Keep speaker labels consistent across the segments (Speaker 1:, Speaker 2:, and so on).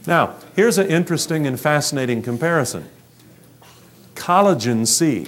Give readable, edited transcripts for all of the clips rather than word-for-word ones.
Speaker 1: Now, here's an interesting and fascinating comparison. Collagen C.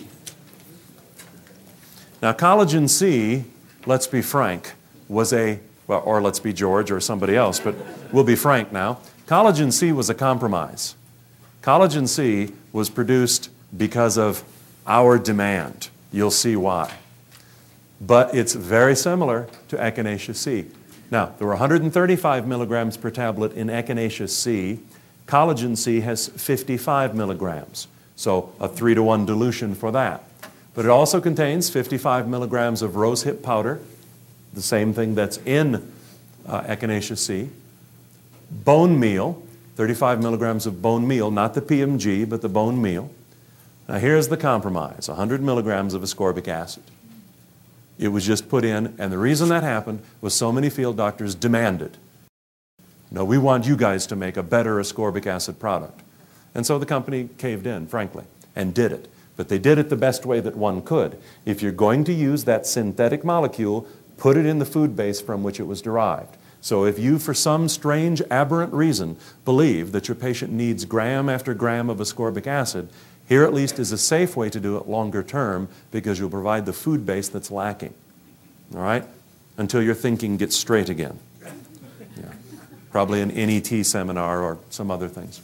Speaker 1: Now, collagen C, let's be frank, was or let's be George or somebody else, but we'll be frank now. Collagen C was a compromise. Collagen C was produced because of our demand. You'll see why. But it's very similar to Echinacea C. Now, there were 135 milligrams per tablet in Echinacea C. Collagen C has 55 milligrams, so a 3-to-1 dilution for that. But it also contains 55 milligrams of rosehip powder, the same thing that's in Echinacea C. Bone meal, 35 milligrams of bone meal, not the PMG, but the bone meal. Now here's the compromise, 100 milligrams of ascorbic acid. It was just put in, and the reason that happened was so many field doctors demanded, no, we want you guys to make a better ascorbic acid product. And so the company caved in, frankly, and did it. But they did it the best way that one could. If you're going to use that synthetic molecule, put it in the food base from which it was derived. So if you, for some strange, aberrant reason, believe that your patient needs gram after gram of ascorbic acid, here at least is a safe way to do it longer term because you'll provide the food base that's lacking. All right? Until your thinking gets straight again. Yeah. Probably an NET seminar or some other things.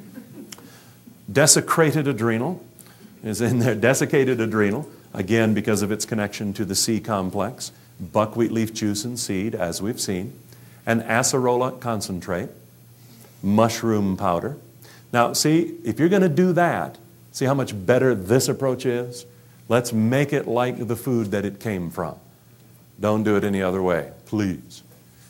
Speaker 1: Desiccated adrenal is in there. Desiccated adrenal, again because of its connection to the C complex. Buckwheat leaf juice and seed, as we've seen. And acerola concentrate. Mushroom powder. Now, see, if you're going to do that, see how much better this approach is? Let's make it like the food that it came from. Don't do it any other way, please.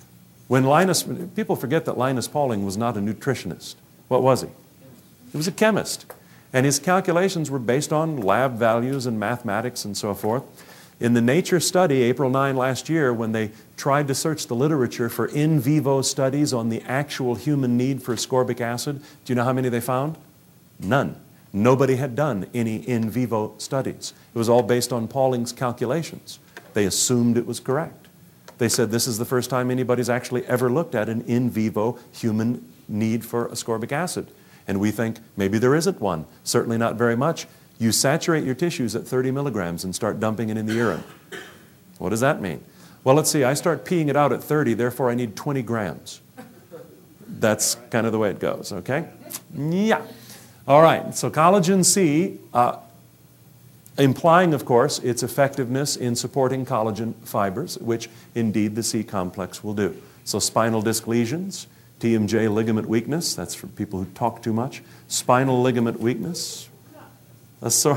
Speaker 1: People forget that Linus Pauling was not a nutritionist. What was he? He was a chemist. And his calculations were based on lab values and mathematics and so forth. In the Nature study, April 9 last year, when they tried to search the literature for in vivo studies on the actual human need for ascorbic acid, do you know how many they found? None. Nobody had done any in vivo studies. It was all based on Pauling's calculations. They assumed it was correct. They said this is the first time anybody's actually ever looked at an in vivo human need for ascorbic acid. And we think maybe there isn't one, certainly not very much. You saturate your tissues at 30 milligrams and start dumping it in the urine. What does that mean? Well, let's see, I start peeing it out at 30, therefore I need 20 grams. That's kind of the way it goes, okay? Yeah. All right, so collagen C, implying, of course, its effectiveness in supporting collagen fibers, which indeed the C complex will do. So spinal disc lesions, TMJ ligament weakness, that's for people who talk too much. Spinal ligament weakness, a source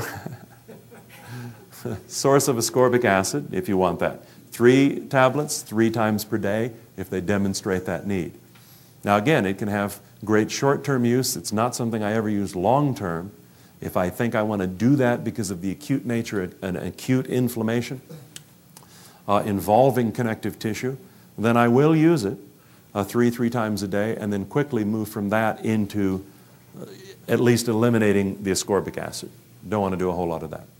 Speaker 1: of ascorbic acid, if you want that. 3 tablets, 3 times per day, if they demonstrate that need. Now again, it can have great short-term use. It's not something I ever use long-term. If I think I want to do that because of the acute nature and acute inflammation involving connective tissue, then I will use it 3 times a day and then quickly move from that into at least eliminating the ascorbic acid. Don't want to do a whole lot of that.